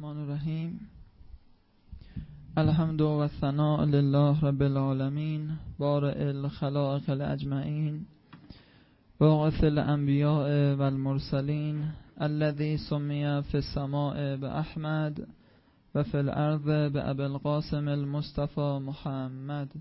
الرحمن الرحیم. الحمد و الثناء لله رب العالمین، بارئ الخلائق اجمعین، باعث الانبیاء والمرسلین، الذی سمی فی السماء باحمد و فی الارض بابی القاسم المصطفى محمد.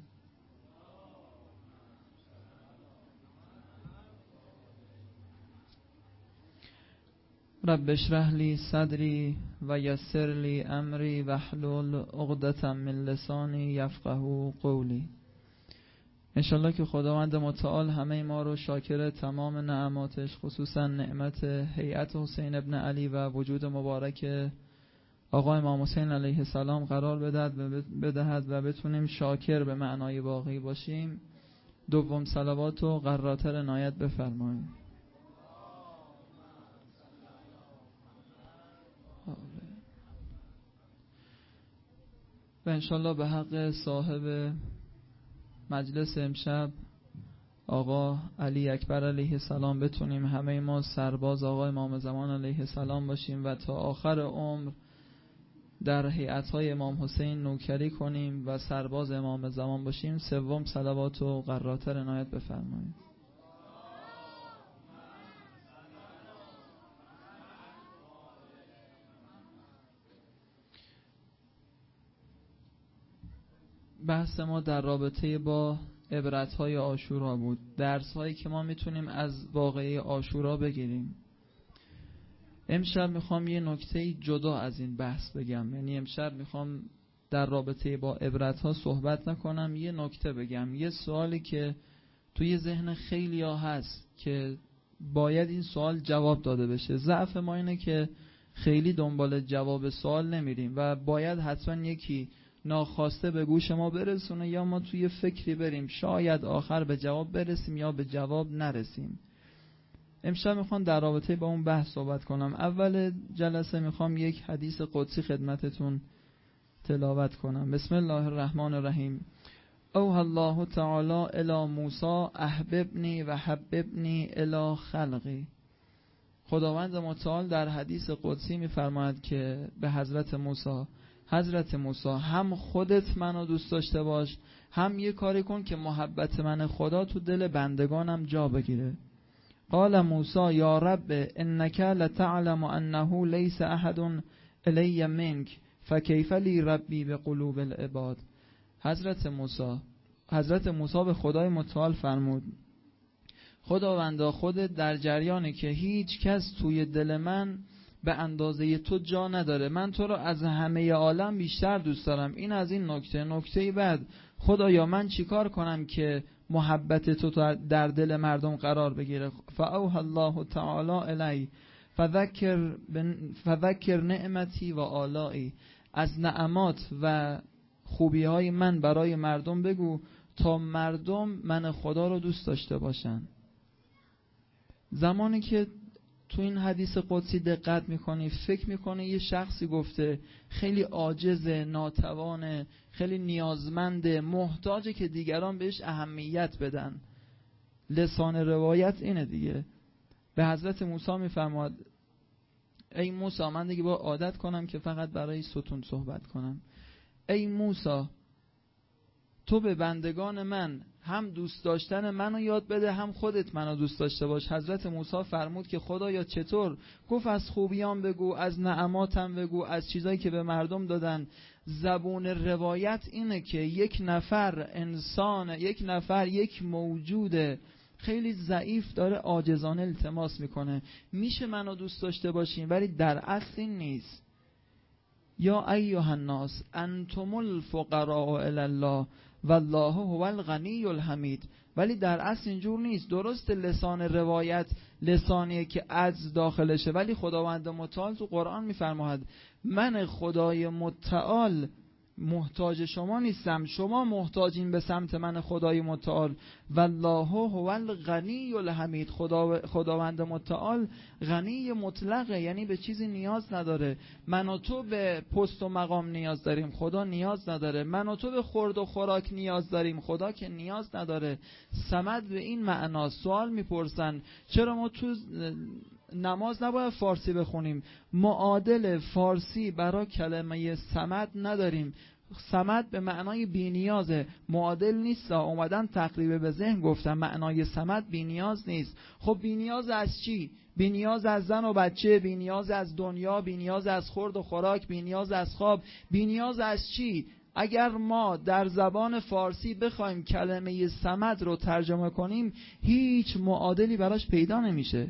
رب اشرح لی صدری و یسر لی امری واحلل عقدة من لسانی یفقهوا قولی. انشالله که خداوند متعال همه ما رو شاکر تمام نعماتش، خصوصا نعمت هیئت حسین ابن علی و وجود مبارک آقا امام حسین علیه السلام قرار بدهد و بتونیم شاکر به معنای واقعی باشیم. دوم صلوات و قراتر عنایت بفرمایید. و انشالله به حق صاحب مجلس امشب آقا علی اکبر علیه السلام بتونیم همه ما سرباز آقا امام زمان علیه السلام باشیم و تا آخر عمر در هیئت‌های امام حسین نوکری کنیم و سرباز امام زمان باشیم. سوم صلوات و قراتر عنایت بفرمایید. بحث ما در رابطه با عبرت‌های عاشورا بود، درس‌هایی که ما میتونیم از واقعه عاشورا بگیریم. امشب میخوام یه نکته جدا از این بحث بگم، یعنی امشب میخوام در رابطه با عبرت‌ها صحبت نکنم، یه نکته بگم، یه سوالی که توی ذهن خیلی‌ها هست که باید این سوال جواب داده بشه. ضعف ما اینه که خیلی دنبال جواب سوال نمیریم و باید حتما یکی ناخواسته به گوش ما برسونه یا ما توی فکری بریم، شاید آخر به جواب برسیم یا به جواب نرسیم. امشب میخوام در رابطه با اون بحث صحبت کنم. اول جلسه میخوام یک حدیث قدسی خدمتتون تلاوت کنم. بسم الله الرحمن الرحیم. اوحی الله تعالی الی موسی احببنی و حببنی الی خلقی. خداوند متعال در حدیث قدسی میفرماید که به حضرت موسی هم خودت منو دوست داشته باش، هم یه کاری کن که محبت من خدا تو دل بندگانم جا بگیره. قال موسی یا رب انک لتعلم انه لیس احد الی منک فکیف لی ربی بقلوب العباد. حضرت موسی به خدای متعال فرمود خداوندا خودت در جریانی که هیچ کس توی دل من به اندازه تو جا نداره، من تو رو از همه عالم بیشتر دوست دارم. این از این نکته بعد خدایا من چیکار کنم که محبت تو در دل مردم قرار بگیره؟ فاوحی الله تعالی الی فذکر نعمتی و آلائی. از نعمات و خوبی های من برای مردم بگو تا مردم من خدا رو دوست داشته باشن. زمانی که تو این حدیث قدسی دقت میکنی فکر میکنی یه شخصی گفته خیلی عاجزه، ناتوانه، خیلی نیازمنده، محتاجه که دیگران بهش اهمیت بدن. لسان روایت اینه دیگه. به حضرت موسی میفرماد ای موسی، من دیگه با عادت کنم که فقط برای ستون صحبت کنم. ای موسی، تو به بندگان من هم دوست داشتن منو یاد بده، هم خودت منو دوست داشته باش. حضرت موسی فرمود که خدایا چطور؟ گفت از خوبیان بگو، از نعماتم بگو، از چیزایی که به مردم دادن. زبون روایت اینه که یک نفر انسان، یک موجود خیلی ضعیف داره عاجزانه التماس میکنه میشه منو دوست داشته باشین، ولی در اصل این نیست. یا ایها الناس انتم الفقراء الی الله والله هو الغنی الحمید. ولی در اصل اینجور نیست. درست لسان روایت لسانیه که عجز داخلشه، ولی خداوند متعال تو قرآن میفرماید من خدای متعال محتاج شما نیستم، شما محتاجین به سمت من خدای متعال. والله هو الغنی الحمید. خداوند متعال غنی مطلقه، یعنی به چیزی نیاز نداره. من و تو به پست و مقام نیاز داریم، خدا نیاز نداره. من و تو به خورد و خوراک نیاز داریم، خدا که نیاز نداره. صمد به این معنا. سوال میپرسن چرا ما تو نماز نباید فارسی بخونیم. معادل فارسی برای کلمه صمد نداریم. صمد به معنای بی‌نیازه، معادل نیست. اومدن تقریبا به ذهن گفتم معنای صمد بی‌نیاز نیست. خب بی‌نیاز از چی؟ بی‌نیاز از زن و بچه، بی‌نیاز از دنیا، بی‌نیاز از خورد و خوراک، بی‌نیاز از خواب، بی‌نیاز از چی؟ اگر ما در زبان فارسی بخوایم کلمه صمد رو ترجمه کنیم هیچ معادلی براش پیدا نمیشه.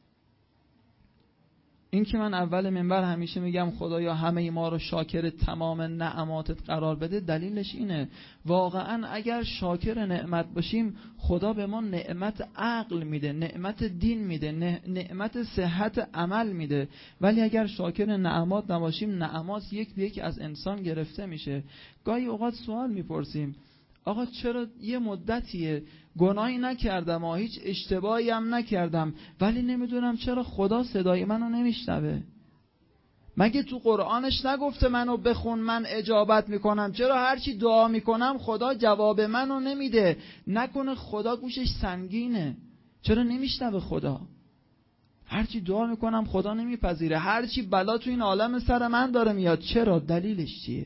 این که من اول منبر همیشه میگم خدایا همه ما رو شاکر تمام نعماتت قرار بده، دلیلش اینه واقعا اگر شاکر نعمت باشیم خدا به ما نعمت عقل میده، نعمت دین میده، نعمت صحت عمل میده. ولی اگر شاکر نعمات نباشیم نعمات یک به یک از انسان گرفته میشه. گاهی اوقات سوال میپرسیم آقا چرا یه مدتیه گناهی نکردم و هیچ اشتباهی هم نکردم ولی نمیدونم چرا خدا صدای منو نمیشنوه؟ مگه تو قرآنش نگفته منو بخون من اجابت میکنم؟ چرا هرچی دعا میکنم خدا جواب منو نمیده؟ نکنه خدا گوشش سنگینه؟ چرا نمیشنوه خدا؟ هرچی دعا میکنم خدا نمیپذیره، هرچی بلا تو این عالم سر من داره میاد، چرا؟ دلیلش چیه؟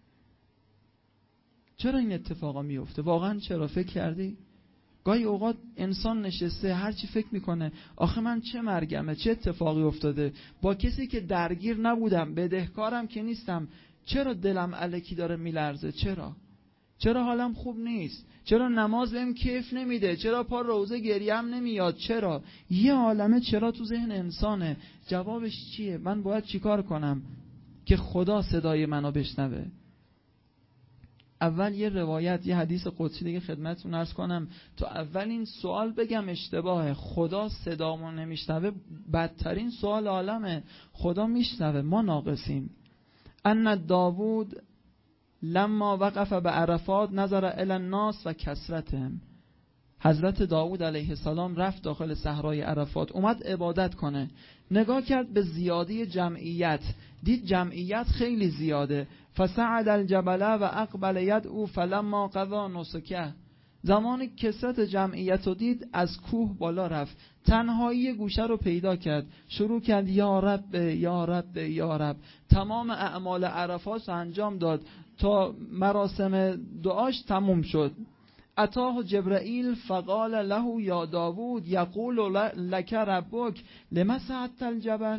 چرا این اتفاقا میفته؟ واقعا چرا؟ فکر کردی؟ گاهی اوقات انسان نشسته هرچی فکر میکنه آخه من چه مرگمه، چه اتفاقی افتاده، با کسی که درگیر نبودم، بدهکارم که نیستم، چرا دلم الکی داره میلرزه؟ چرا حالم خوب نیست؟ چرا نماز بهم کیف نمیده؟ چرا پا روزه گریم نمیاد؟ چرا؟ یه عالمه چرا تو ذهن انسانه. جوابش چیه؟ من باید چیکار کنم که خدا صدای منو بشنوه؟ اول یه روایت، یه حدیث قدسی دیگه خدمتتون عرض کنم. تو اول این سوال بگم اشتباهه، خدا صدامو نمیشنوه بدترین سوال عالمه. خدا میشنوه، ما ناقصیم. ان داوود لما وقف به عرفات نظر الی الناس و کثرتهم. حضرت داوود علیه السلام رفت داخل صحرای عرفات، اومد عبادت کنه، نگاه کرد به زیادی جمعیت، دید جمعیت خیلی زیاده. فصعد الجبل و اقبل یدعو فلما قضا نسکه. زمان کثرت جمعیت رو دید از کوه بالا رفت، تنهایی گوشه رو پیدا کرد، شروع کرد یا رب یا رب یا رب. تمام اعمال عرفات انجام داد تا مراسم دعاش تموم شد. اتاه جبرائیل فقال له یا داوود یقول لک ربک لما صعدت الجبل.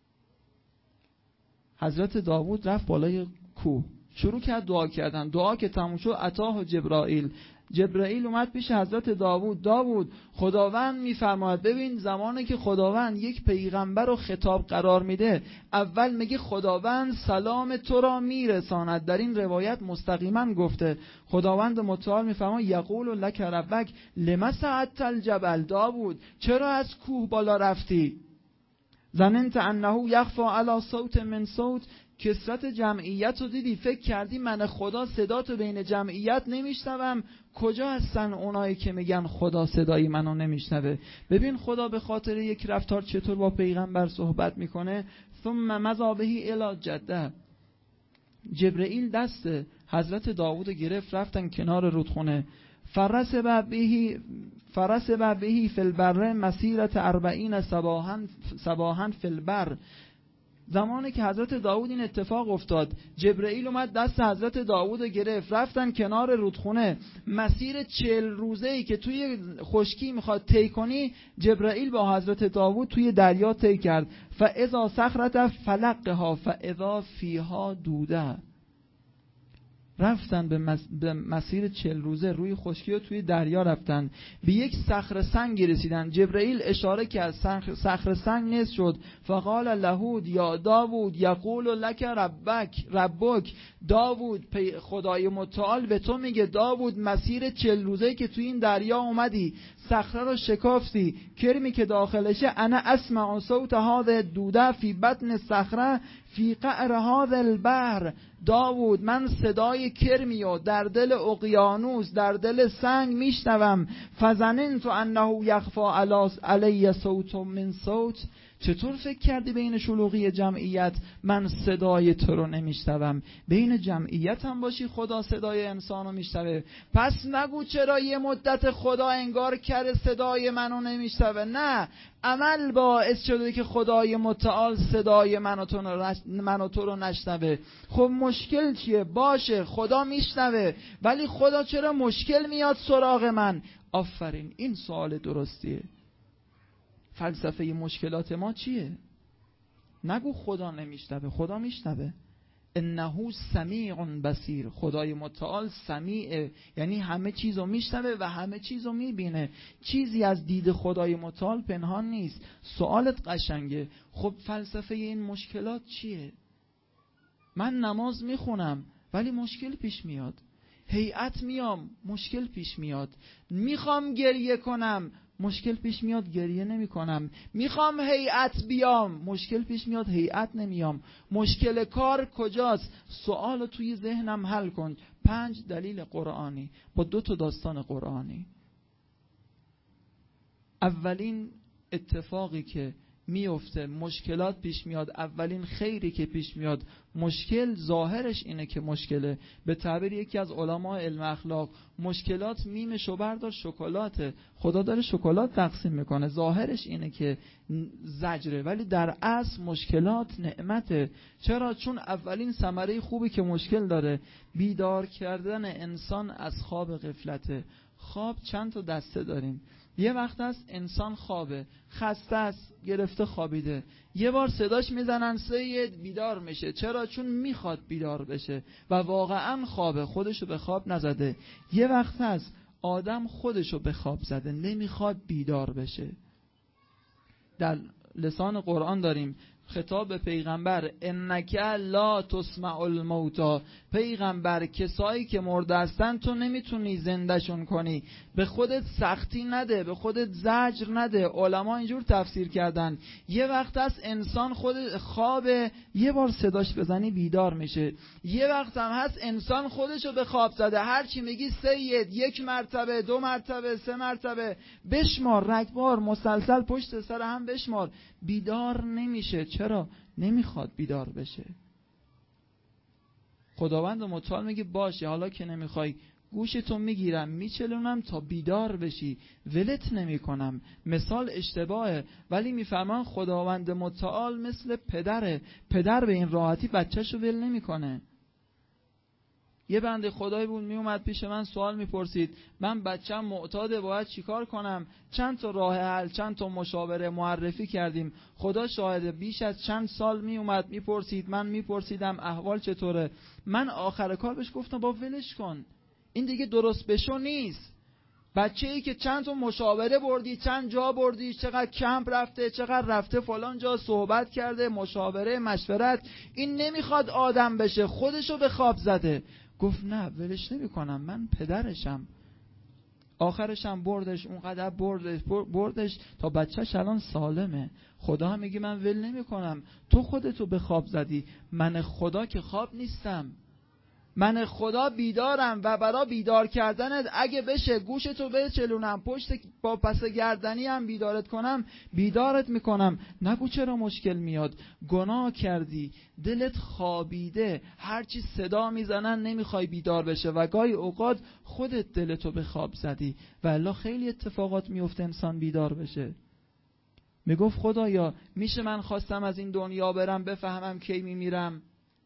حضرت داوود رفت بالای کوه، شروع کرد دعا کردن. دعا که تموم شد اتاه جبرائیل اومد پیش حضرت داوود خداوند میفرماید ببین زمانی که خداوند یک پیغمبر رو خطاب قرار میده اول میگه خداوند سلام تو را میرساند. در این روایت مستقیما گفته خداوند متعال میفرماید یقول لک ربک لما صعدت الجبل. داوود چرا از کوه بالا رفتی؟ ظننت انه یخفی علی صوت من صوت. کثرت جمعیت رو دیدی فکر کردی من خدا صدا تو بین جمعیت نمیشنوم؟ کجا هستن اونایی که میگن خدا صدای منو نمیشنوه؟ ببین خدا به خاطر یک رفتار چطور با پیغمبر صحبت میکنه. ثم مضى به الی جده. جبرئیل دست حضرت داوود گرفت، رفتن کنار رودخونه. فرسب بهی فی البر مسیرت 40 صباحا فی البر. زمانی که حضرت داوود این اتفاق افتاد جبرئیل اومد دست حضرت داوود گرفت، رفتن کنار رودخونه. مسیر 40 روزه‌ای که توی خشکی میخواد طی کنی جبرئیل با حضرت داوود توی دریا طی کرد. فاذا صخرة فلقها فاذا فیها دوده. رفتن به مسیر 40 روزه روی خشکی و توی دریا رفتن، به یک صخره سنگی رسیدن. جبرئیل اشاره کرد، صخره سنگ نصف شد. فقال له یا داوود یقول لک ربک. داوود خدای متعال به تو میگه داوود مسیر 40 روزه‌ای که توی این دریا اومدی صخره رو شکافتی، کرمی که داخلشه انا اسمع صوت هذا دوده فی بطن الصخره فی قعر هذا البحر. داوود من صدای کرمیو در دل اقیانوس در دل سنگ میشنوم. فظننت انه یخفی علی صوت من صوت. چطور فکر کردی بین شلوغی جمعیت من صدای تو رو نمیشنوم؟ بین جمعیت هم باشی خدا صدای انسان رو میشنوه. پس نگو چرا یه مدت خدا انگار کرده صدای منو نمیشنوه. نه، عمل باعث شده که خدای متعال صدای من و تو رو نشنوه. خب مشکل چیه؟ باشه خدا میشنوه، ولی خدا چرا مشکل میاد سراغ من؟ آفرین، این سوال درستیه. فلسفه مشکلات ما چیه؟ نگو خدا نمیشنوه، خدا میشنوه. انه سمیع بصیر، خدای متعال سمیع، یعنی همه چیزو میشنوه و همه چیزو میبینه. چیزی از دید خدای متعال پنهان نیست. سوالت قشنگه. خب فلسفه این مشکلات چیه؟ من نماز میخونم ولی مشکل پیش میاد. هیئت میام، مشکل پیش میاد. میخوام گریه کنم، مشکل پیش میاد، گریه نمی کنم. میخوام هیئت بیام، مشکل پیش میاد، هیئت نمیام. مشکل کار کجاست؟ سوالو توی ذهنم حل کن. 5 دلیل قرآنی با 2 داستان قرآنی. اولین اتفاقی که میفته مشکلات پیش میاد، اولین خیری که پیش میاد، مشکل ظاهرش اینه که مشکله. به تعبیر یکی از علماء علم اخلاق، مشکلات میمشو بردار شکلاته. خدا داره شکلات تقسیم میکنه، ظاهرش اینه که زجره، ولی در اصل مشکلات نعمته. چرا؟ چون اولین ثمره خوبی که مشکل داره بیدار کردن انسان از خواب غفلته. خواب چند تا دسته داریم. یه وقت هست انسان خوابه، خسته است، گرفته خوابیده، یه بار صداش میزنن سید بیدار میشه. چرا؟ چون میخواد بیدار بشه و واقعا خوابه، خودشو به خواب نزده. یه وقت هست آدم خودشو به خواب زده، نمیخواد بیدار بشه. در لسان قرآن داریم خطاب به پیغمبر، انک لا تسمع الموتی، پیغمبر کسایی که مرده هستن تو نمیتونی زندهشون کنی. به خودت سختی نده، به خودت زجر نده. علما اینجور تفسیر کردن یه وقت هست انسان خود خوابه، یه بار صداش بزنی بیدار میشه. یه وقت هم هست انسان خودشو به خواب زده، هرچی میگی سید 1 مرتبه 2 مرتبه 3 مرتبه بشمار، رگبار مسلسل پشت سر هم بشمار، بیدار نمیشه. چرا؟ نمیخواد بیدار بشه. خداوند متعال میگه باشه، حالا که نمیخوای گوشتو میگیرم میچلونم تا بیدار بشی، ولت نمی کنم. مثال اشتباهه، ولی میفهمن خداوند متعال مثل پدره. پدر به این راحتی بچهشو ول نمی کنه. یه بنده خدایی بود میومد پیش من سوال میپرسید، من بچم معتاده باید چیکار کنم؟ چند تا راه حل، چند تا مشاوره معرفی کردیم. خدا شاهده بیش از چند سال میومد میپرسید، من میپرسیدم احوال چطوره. من آخر کار بهش گفتم با ولش کن، این دیگه درست بشو نیست. بچه‌ای که چند تا مشاوره بردی، چند جا بردی، چقدر کمپ رفته، چقدر رفته فلان جا صحبت کرده، مشاوره مشورت، این نمیخواد آدم بشه، خودشو به خواب زده. گفت نه ولش نمی کنم، من پدرشم. آخرشم بردش، اونقدر بردش تا بچهش الان سالمه. خدا هم میگه من ول نمی کنم، تو خودتو به خواب زدی، من خدا که خواب نیستم. من خدا بیدارم و برای بیدار کردنت اگه بشه گوشتو بچلونم، پشت با پس گردنی هم بیدارت کنم، بیدارت میکنم. نگو چرا مشکل میاد، گناه کردی، دلت خوابیده، هرچی صدا میزنن نمیخوای بیدار بشه و گاهی اوقات خودت دلتو به خواب زدی و الا خیلی اتفاقات میفته انسان بیدار بشه. میگفت خدایا میشه من خواستم از این دنیا برم بفهمم کی میمیرم؟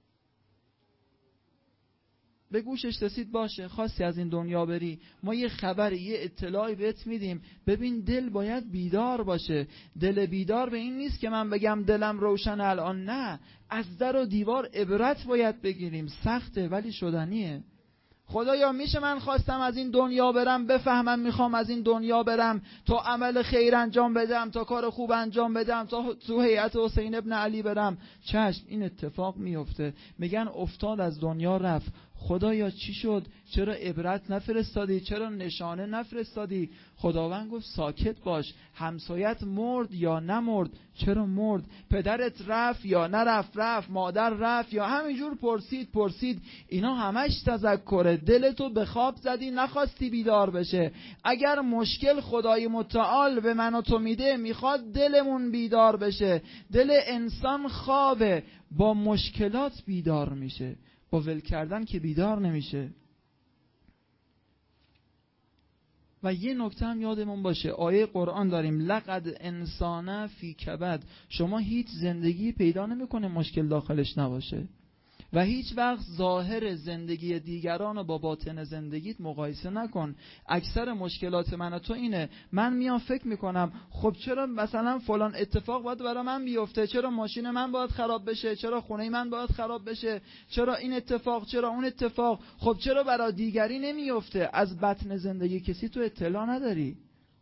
به گوشش رسید باشه، خواستی از این دنیا بری، ما یه خبری یه اطلاعی بهت میدیم. ببین دل باید بیدار باشه. دل بیدار به این نیست که من بگم دلم روشن الان، نه، از در و دیوار عبرت باید بگیریم. سخته ولی شدنیه. خدایا میشه من خواستم از این دنیا برم بفهمم میخوام از این دنیا برم تا عمل خیر انجام بدم، تا کار خوب انجام بدم، تا تو هیئت حسین ابن علی برم. چشم، این اتفاق میفته. میگن افتاد از دنیا رفت. خدایا چی شد؟ چرا عبرت نفرستادی؟ چرا نشانه نفرستادی؟ خداوند گفت ساکت باش. همسایت مرد یا نمرد؟ چرا مرد؟ پدرت رفت یا نرفت؟ مادر رفت یا همینجور پرسید؟ اینا همش تذکره. دلتو به خواب زدی، نخواستی بیدار بشه. اگر مشکل خدای متعال به من و تو میده، میخواد دلمون بیدار بشه. دل انسان خوابه، با مشکلات بیدار میشه، با ول کردن که بیدار نمیشه. و یه نکته هم یادمون باشه، آیه قرآن داریم لقد انسان فی کبد. شما هیچ زندگی پیدا نمیکنه مشکل داخلش نباشه و هیچ وقت ظاهر زندگی دیگران رو با باطن زندگیت مقایسه نکن. اکثر مشکلات من و تو اینه، من میام فکر میکنم خب چرا مثلا فلان اتفاق باید برای من بیفته؟ چرا ماشین من باید خراب بشه؟ چرا خونه من باید خراب بشه؟ چرا این اتفاق؟ چرا اون اتفاق؟ خب چرا برای دیگری نمیفته؟ از بطن زندگی کسی تو اطلاع نداری.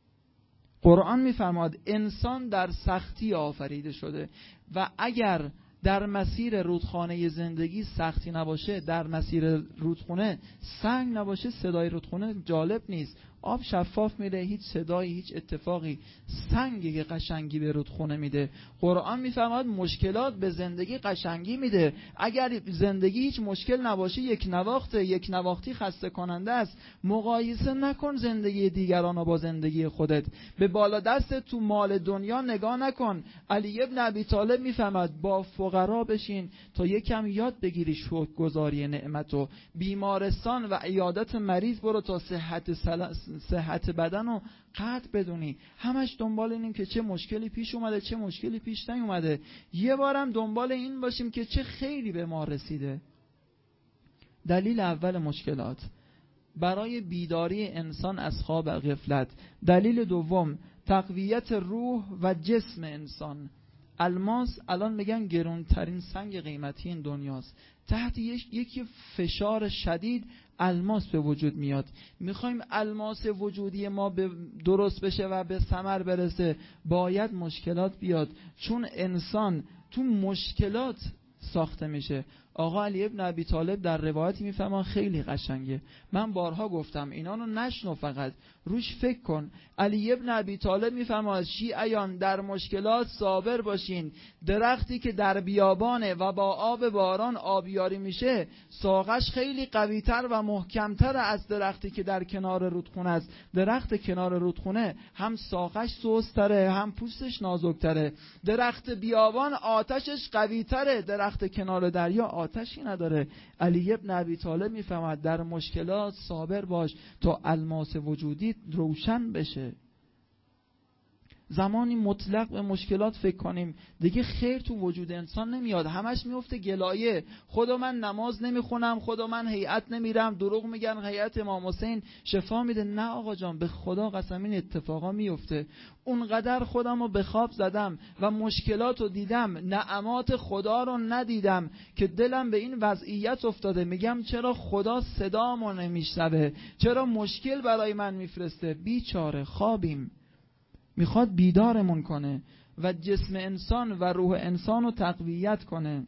قرآن میفرماد انسان در سختی آفریده شده و اگر در مسیر رودخانه زندگی سختی نباشه، در مسیر رودخونه سنگ نباشه، صدای رودخونه جالب نیست. آب شفاف میره، هیچ صدایی، هیچ اتفاقی. سنگ که قشنگی به رودخونه میده. قرآن میفرماد مشکلات به زندگی قشنگی میده. اگر زندگی هیچ مشکل نباشه، یک نواختی خسته کننده است. مقایسه نکن زندگی دیگران با زندگی خودت. به بالا دست تو مال دنیا نگاه نکن. علی ابن ابی طالب میفرماد با فقرا بشین تا یکم یاد بگیری شکرگزاری نعمتو. بیمارستان و عیادت مریض برو تا صحت بدن رو قطع بدونی. همش دنبال اینیم که چه مشکلی پیش اومده، چه مشکلی پیش نیومده. یه بارم دنبال این باشیم که چه خیری به ما رسیده. دلیل اول مشکلات برای بیداری انسان از خواب غفلت. دلیل دوم تقویت روح و جسم انسان. الماس الان میگن گرانترین سنگ قیمتی این دنیاست. تحت یکی فشار شدید الماس به وجود میاد. میخوایم الماس وجودی ما درست بشه و به ثمر برسه، باید مشکلات بیاد، چون انسان تو مشکلات ساخته میشه. آقا علی ابن ابی طالب در روایتی میفهمن خیلی قشنگه، من بارها گفتم اینا رو نشنو، فقط روش فکر کن. علی ابن ابی طالب میفهمه شیعیان در مشکلات صابر باشین. درختی که در بیابانه و با آب باران آبیاری میشه، ساقش خیلی قویتر و محکمتر از درختی که در کنار رودخونه است. درخت کنار رودخونه هم ساقش سست‌تره، هم پوستش نازک‌تره. درخت بیابان آتشش قویتره، درخت کنار دریا آتشی نداره. علی ابن ابی طالب میفهمد در مشکلات صابر باش تا الماس وجودی روشن بشه. زمانی مطلق به مشکلات فکر کنیم دیگه خیر تو وجود انسان نمیاد. همش میفته گلایه، خدا من نماز نمیخونم، خدا من هیئت نمیرم، دروغ میگن هیئت امام حسین شفا میده. نه آقا جان، به خدا قسم این اتفاقا میفته. اونقدر خودم رو به خواب زدم و مشکلات رو دیدم، نعمات خدا رو ندیدم که دلم به این وضعیت افتاده. میگم چرا خدا صدامو نمیشنوه؟ چرا مشکل برای من میفرسته؟ بیچاره خوابیم. میخواد بیدارمون کنه و جسم انسان و روح انسان رو تقویت کنه.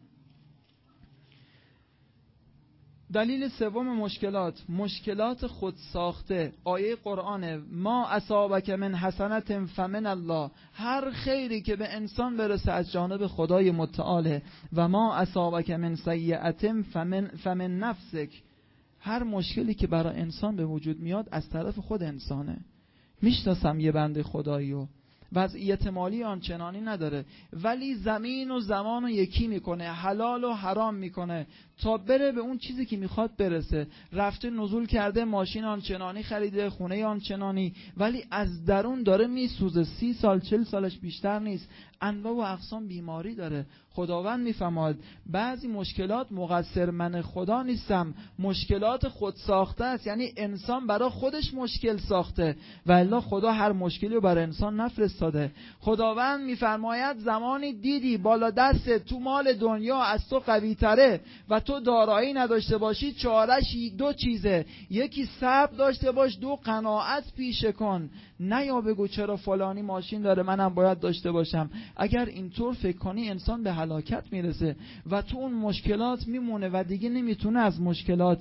دلیل سوم مشکلات خود ساخته. آیه قرآنه ما اصابک من حسنت فمن الله. هر خیری که به انسان برسه از جانب خدای متعاله. و ما اصابک من سیئت فمن نفسک. هر مشکلی که برای انسان به وجود میاد از طرف خود انسانه. میشناسم یه بنده خداییو وضعیت مالی آنچنانی نداره، ولی زمین و زمان رو یکی میکنه، حلال و حرام میکنه تا بره به اون چیزی که میخواد برسه. رفته نزول کرده، ماشین آنچنانی خریده، خونه آنچنانی، ولی از درون داره میسوزه. 30 سال 40 سالش بیشتر نیست، انواع و اقسام بیماری داره. خداوند میفرماد بعضی مشکلات مقصر من خدا نیستم، مشکلات خود ساخته است. یعنی انسان برای خودش مشکل ساخته و الا خدا هر مشکلی رو برای انسان نفرستاده. خداوند میفرماید زمانی دیدی بالا دست تو مال دنیا از تو قوی تره و تو دارایی نداشته باشی، چارش 2 چیزه. یکی صبر داشته باش، 2 قناعت پیشه کن. نه یا بگو چرا فلانی ماشین داره منم باید داشته باشم. اگر اینطور فکر کنی انسان به هلاکت میرسه و تو اون مشکلات میمونه و دیگه نمیتونه از مشکلات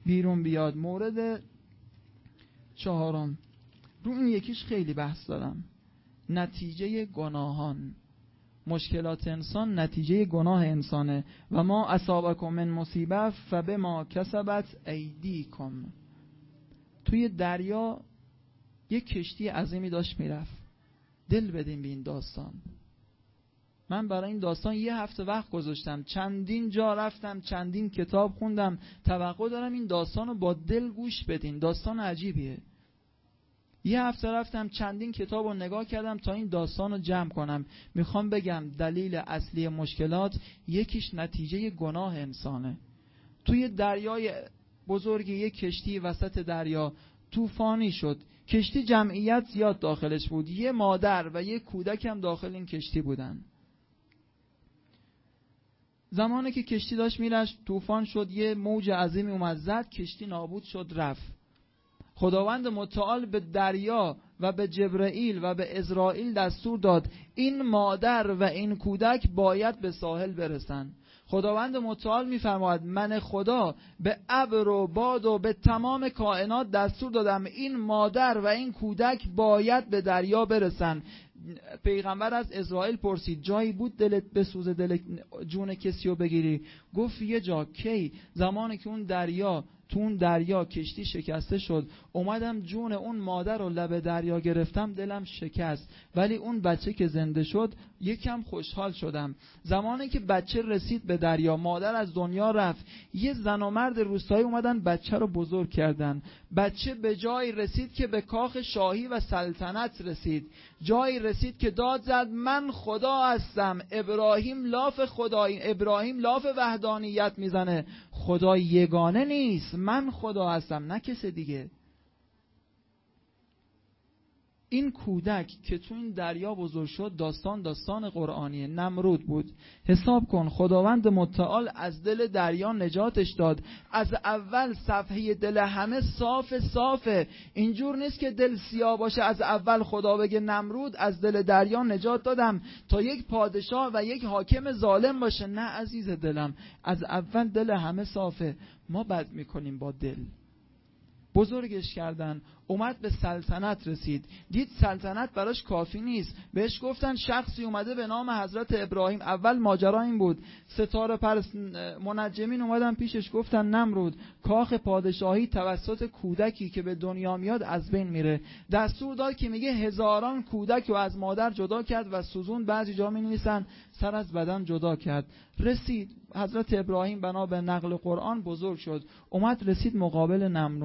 بیرون بیاد. مورد چهارم، رو این یکیش خیلی بحث دارم، نتیجه گناهان. مشکلات انسان نتیجه گناه انسانه. و ما اصابکم من مصیبه فبما کسبت ایدیکم. توی دریا یک کشتی عظیمی داشت میرفت. دل بدیم به این داستان. من برای این داستان 1 هفته وقت گذاشتم، چندین جا رفتم، چندین کتاب خوندم. توقع دارم این داستان رو با دل گوش بدین، داستان عجیبیه. 1 هفته رفتم، چندین کتاب رو نگاه کردم تا این داستان رو جمع کنم. میخوام بگم دلیل اصلی مشکلات یکیش نتیجه گناه انسانه. توی دریای بزرگ یک کشتی وسط دریا طوفانی شد. کشتی جمعیت زیاد داخلش بود، 1 مادر و 1 کودک هم داخل این کشتی بودن. زمانی که کشتی داشت میرشت طوفان شد، 1 موج عظیمی اومد زد، کشتی نابود شد رفت. خداوند متعال به دریا و به جبرائیل و به اسرائیل دستور داد این مادر و این کودک باید به ساحل برسن. خداوند متعال میفرماید من خدا به ابر و باد و به تمام کائنات دستور دادم این مادر و این کودک باید به دریا برسن. پیغمبر از اسرائیل پرسید جایی بود دلت بسوزه، دل جون کسی رو بگیری؟ گفت یه جا. کی؟ زمانی که اون دریا کشتی شکسته شد، اومدم جون اون مادر رو لب دریا گرفتم، دلم شکست، ولی اون بچه که زنده شد یکم خوشحال شدم. زمانی که بچه رسید به دریا، مادر از دنیا رفت، 1 زن و مرد روستایی اومدن بچه رو بزرگ کردن. بچه به جایی رسید که به کاخ شاهی و سلطنت رسید. جایی رسید که داد زد من خدا هستم. ابراهیم لاف وحدانیت میزنه. خدا یگانه نیست، من خدا هستم نه کس دیگه. این کودک که تو این دریا بزرگ شد داستان قرآنیه. نمرود بود. حساب کن خداوند متعال از دل دریا نجاتش داد. از اول صفحه دل همه صافه. اینجور نیست که دل سیاه باشه از اول خدا بگه نمرود از دل دریا نجات دادم تا یک پادشاه و یک حاکم ظالم باشه. نه عزیز دلم، از اول دل همه صافه. ما بد میکنیم با دل. بزرگش کردن، اومد به سلطنت رسید، دید سلطنت براش کافی نیست. بهش گفتن شخصی اومده به نام حضرت ابراهیم. اول ماجرا این بود، ستاره پرست منجمین اومدن پیشش گفتن نمرود کاخ پادشاهی توسط کودکی که به دنیا میاد از بین میره. دستور داد که میگه 1000 کودک رو از مادر جدا کرد و سوزون. بعضی جا می نویسن سر از بدن جدا کرد. رسید حضرت ابراهیم بنا به نقل قرآن بزرگ شد، اومد رسید مقابل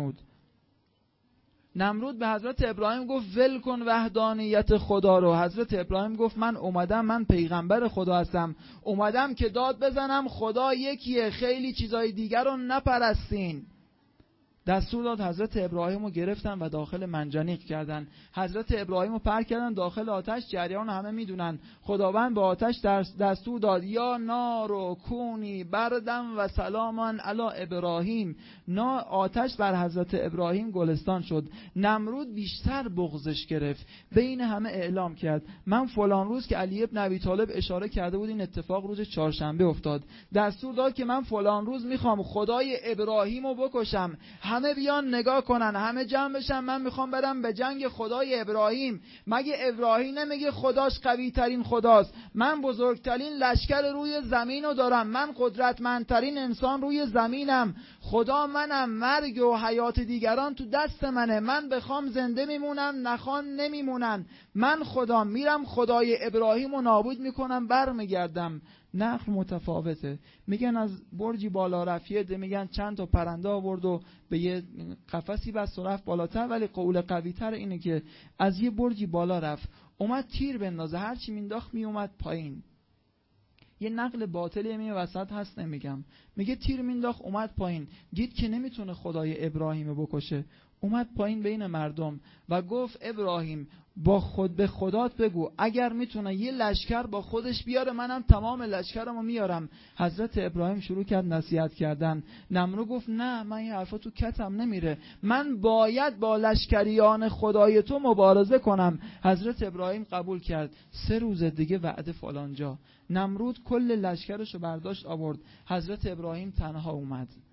نمرود به حضرت ابراهیم گفت ول کن وحدانیت خدا رو. حضرت ابراهیم گفت من پیغمبر خدا هستم، اومدم که داد بزنم خدا یکیه، خیلی چیزای دیگر رو نپرستین. دستور داد حضرت ابراهیم رو گرفتن و داخل منجنیق کردن. حضرت ابراهیم رو پر کردن داخل آتش. جریان همه میدونن. خداوند به آتش دستور داد یا نارو کونی بردم و سلامان علی ابراهیم. آتش بر حضرت ابراهیم گلستان شد. نمرود بیشتر بغضش گرفت، بین همه اعلام کرد من فلان روز که علی ابن ابی طالب اشاره کرده بود این اتفاق روز چهارشنبه افتاد، دستور داد که من فلان روز میخوام خدای ابراهیم رو بکشم. همه بیان نگاه کنن، همه جمع بشن، من میخوام برم به جنگ خدای ابراهیم. مگه ابراهیم نمیگه خداش قوی ترین خداست؟ من بزرگترین لشکر روی زمین رو دارم، من قدرتمندترین انسان روی زمینم، خدا منم، مرگ و حیات دیگران تو دست منه، من بخوام زنده میمونم نخوام نمیمونن، من خدا میرم خدای ابراهیم رو نابود میکنم برمیگردم. نقل متفاوته. میگن از برجی بالا رفت، میگن چند تا پرنده آورد و به یه قفسی بست و رفت بالاتر، ولی قول قوی تر اینه که از یه برجی بالا رفت، اومد تیر بندازه، هرچی مینداخت میومد پایین. یه نقل باطلی می وسط هست نمیگم، میگه تیر مینداخت اومد پایین، دید که نمیتونه خدای ابراهیم بکشه، اومد پایین بین مردم و گفت ابراهیم به خدات بگو اگر میتونه یه لشکر با خودش بیاره منم تمام لشکرمو میارم. حضرت ابراهیم شروع کرد نصیحت کردن. نمرود گفت نه، من این حرفا تو کتم نمیره، من باید با لشکریان خدای تو مبارزه کنم. حضرت ابراهیم قبول کرد. 3 روز دیگه وعده فلانجا. نمرود کل لشکرشو برداشت آورد، حضرت ابراهیم تنها اومد.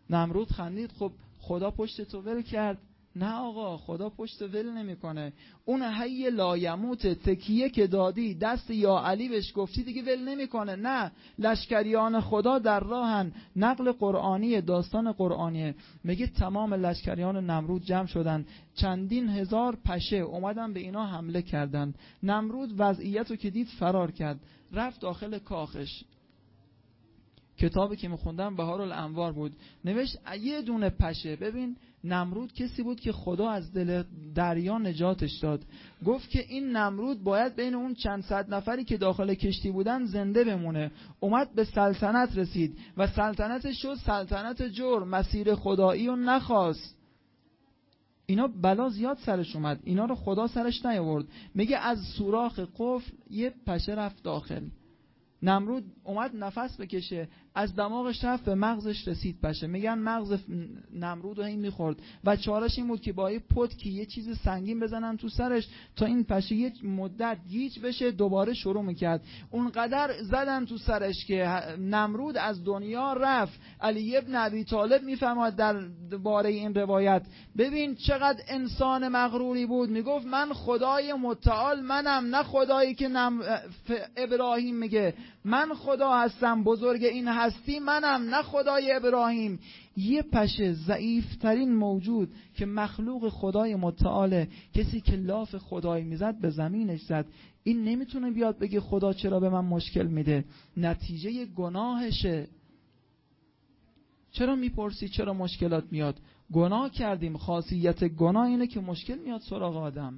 نمرود خندید. خب خدا پشت تو ول کرد؟ نه آقا، خدا پشت ول نمیکنه. اون حی لایموت تکیه که دادی، دست یا علی بهش گفتی، دیگه ول نمیکنه. نه، لشکریان خدا در راهن. نقل قرآنی، داستان قرآنیه، میگه تمام لشکریان نمرود جمع شدن، چندین هزار پشه اومدن به اینا حمله کردن. نمرود وضعیتو که دید فرار کرد، رفت داخل کاخش. کتابی که میخوندم بهارالانوار بود، نوشت یه دونه پشه. ببین نمرود کسی بود که خدا از دل دریا نجاتش داد. گفت که این نمرود باید بین اون چند صد نفری که داخل کشتی بودن زنده بمونه. اومد به سلطنت رسید و سلطنتش شد سلطنت جور، مسیر خدایی رو نخواست. اینا بلا زیاد سرش اومد، اینا رو خدا سرش نیاورد. میگه از سوراخ قفل یه پشه رفت داخل. نمرود اومد نفس بکشه، از دماغش رفت به مغزش رسید پشه. میگن مغز نمرود رو هی میخورد و چارش این بود که با یه پتکی یه چیز سنگین بزنن تو سرش تا این پشه یه مدت گیج بشه، دوباره شروع میکرد. اونقدر زدن تو سرش که نمرود از دنیا رفت. علی ابن ابی طالب میفرماد در باره این روایت، ببین چقدر انسان مغروری بود. میگفت من خدای متعال منم، نه خدایی که ابراهیم میگه من خدا هستم، بزرگ این هستی منم، نه خدای ابراهیم. یه پشه، ضعیفترین موجود که مخلوق خدای متعاله، کسی که لاف خدایی میزد به زمینش زد. این نمیتونه بیاد بگه خدا چرا به من مشکل میده، نتیجه گناهشه. چرا میپرسی چرا مشکلات میاد؟ گناه کردیم. خاصیت گناه اینه که مشکل میاد سراغ آدم.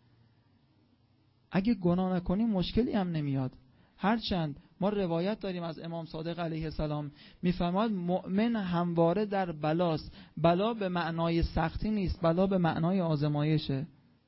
اگه گناه نکنیم مشکلی هم نمیاد. هرچند ما روایت داریم از امام صادق علیه السلام، میفرماد مؤمن همواره در بلاست. بلا به معنای سختی نیست، بلا به معنای آزمایشه.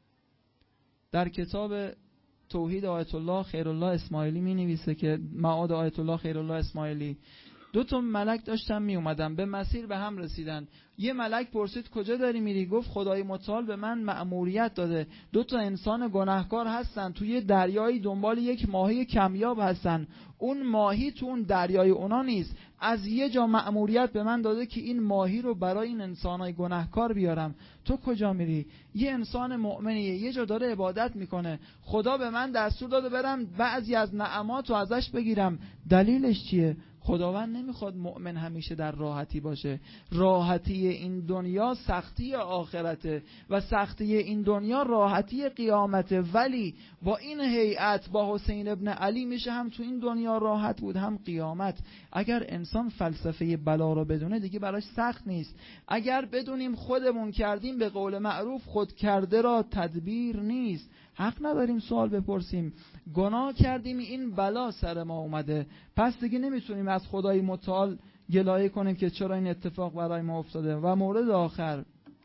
در کتاب توحید آیت الله خیرالله اسماعیلی می نویسه که معاد آیت الله خیرالله اسماعیلی، 2 ملک داشتن می اومدن، به مسیر به هم رسیدن. یه ملک پرسید کجا داری میری؟ گفت خدای متعال به من مأموریت داده، 2 انسان گناهکار هستن توی دریایی دنبال یک ماهی کمیاب هستن. اون ماهی تو اون دریای اونا نیست، از یه جا مأموریت به من داده که این ماهی رو برای این انسانای گناهکار بیارم. تو کجا میری؟ یه انسان مؤمنیه، یه جا داره عبادت میکنه، خدا به من دستور داده برم بعضی از نعمات رو ازش بگیرم. دلیلش چیه؟ خداوند نمیخواد مؤمن همیشه در راحتی باشه. راحتی این دنیا سختی آخرته و سختی این دنیا راحتی قیامته. ولی با این هیئت با حسین ابن علی میشه هم تو این دنیا راحت بود هم قیامت. اگر انسان فلسفه بلا رو بدونه دیگه براش سخت نیست. اگر بدونیم خودمون کردیم، به قول معروف خود کرده را تدبیر نیست. حق نداریم سوال بپرسیم. گناه کردیم این بلا سر ما اومده، پس دیگه نمیتونیم از خدای متعال گلایه کنیم که چرا این اتفاق برای ما افتاده. و مورد آخر،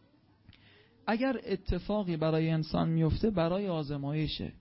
اگر اتفاقی برای انسان میفته برای آزمایشه.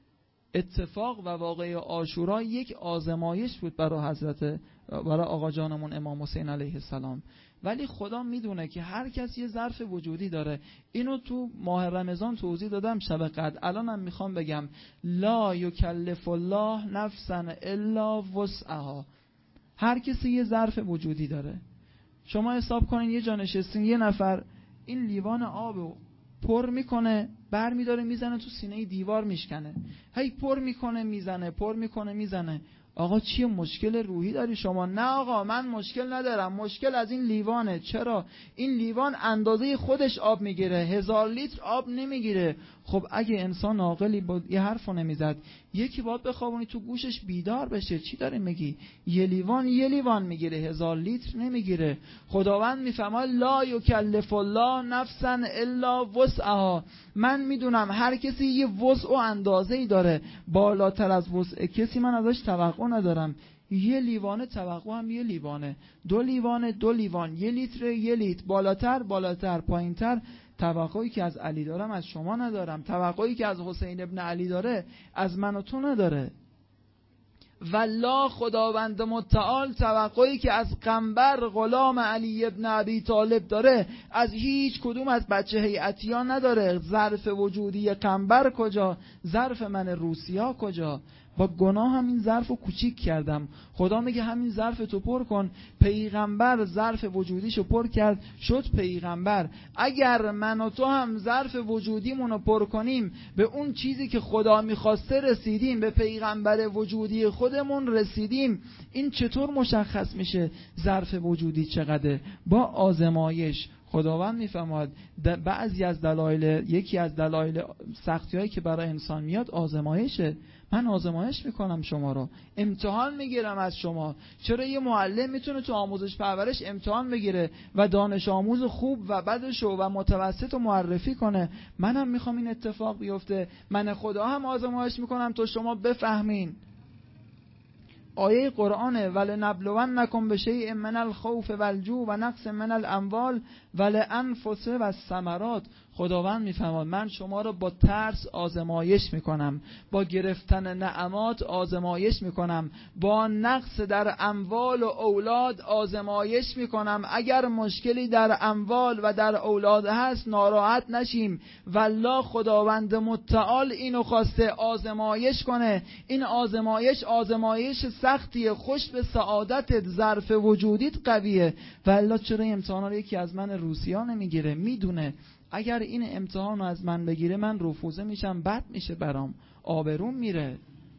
اتفاق و واقعه عاشورا یک آزمایش بود برای آقا جانمون امام حسین علیه السلام. ولی خدا میدونه که هر کس یه ظرف وجودی داره. اینو تو ماه رمضان توضیح دادم شب قدر، الانم میخوام بگم لا یکلف الله نفسا الا وسعها. هر کسی یه ظرف وجودی داره. شما حساب کنین یه جا نشستین، یه نفر این لیوان آبو پر میکنه، بر میداره میزنه تو سینه دیوار میشکنه، هی پر میکنه میزنه، پر میکنه میزنه. آقا چیه مشکل روحی داری شما؟ نه آقا من مشکل ندارم، مشکل از این لیوانه. چرا؟ این لیوان اندازه خودش آب میگیره، 1000 لیتر آب نمیگیره. خب اگه انسان عاقلی بود یه حرفو نمیزد. یکی باید بخوابونی تو گوشش بیدار بشه. چی داری میگی؟ یه لیوان میگیره، 1000 لیتر نمیگیره. خداوند میفرماید لا یکلف الله نفسا الا وسعها. من میدونم هر کسی یه وسع و اندازه‌ای داره، بالاتر از وسع کسی من ازش توقع ندارم. یه لیوانه توقع هم یه لیوانه، 2 لیوانه 2 لیوان، 1 لیتر 1 لیتر، بالاتر پایینتر. توقعی که از علی دارم از شما ندارم، توقعی که از حسین ابن علی داره از من و تو نداره. والله خداوند متعال توقعی که از قنبر غلام علی ابن ابی طالب داره از هیچ کدوم از بچه هیئتیان نداره. ظرف وجودی قنبر کجا؟ ظرف من روسیا کجا؟ با گناه هم این ظرف رو کوچیک کردم. خدا میگه همین ظرف تو پر کن. پیغمبر ظرف وجودیشو پر کرد، شد پیغمبر. اگر من و تو هم ظرف وجودیمونو پر کنیم، به اون چیزی که خدا میخواسته رسیدیم، به پیغمبر وجودی خودمون رسیدیم. این چطور مشخص میشه ظرف وجودی چقدره؟ با آزمایش. خداوند میفهمد بعضی از دلایل، یکی از دلایل سختی‌هایی که برای انسان میاد آزمایشه. من آزمایش میکنم شما رو، امتحان میگیرم از شما. چرا یه معلم میتونه تو آموزش پرورش امتحان بگیره و دانش آموز خوب و بدشو و متوسط رو معرفی کنه؟ منم میخوام این اتفاق بیفته. من خدا هم آزمایش میکنم تا شما بفهمین. آیه قرآنه ولنبلونکم بشیء من الخوف والجوع و نقص من الاموال والانفس والثمرات. خداوند میفرماد من شما رو با ترس آزمایش میکنم، با گرفتن نعمات آزمایش میکنم، با نقص در اموال و اولاد آزمایش میکنم. اگر مشکلی در اموال و در اولاد هست ناراحت نشیم. والله خداوند متعال اینو خواسته آزمایش کنه. این آزمایش سختیه، خوش به سعادتت، ظرف وجودیت قویه. والله چرا امتحانا رو یکی از من روسیا نمیگیره؟ میدونه اگر این امتحان رو از من بگیره من رفوزه میشم، بد میشه برام، آبروم میره.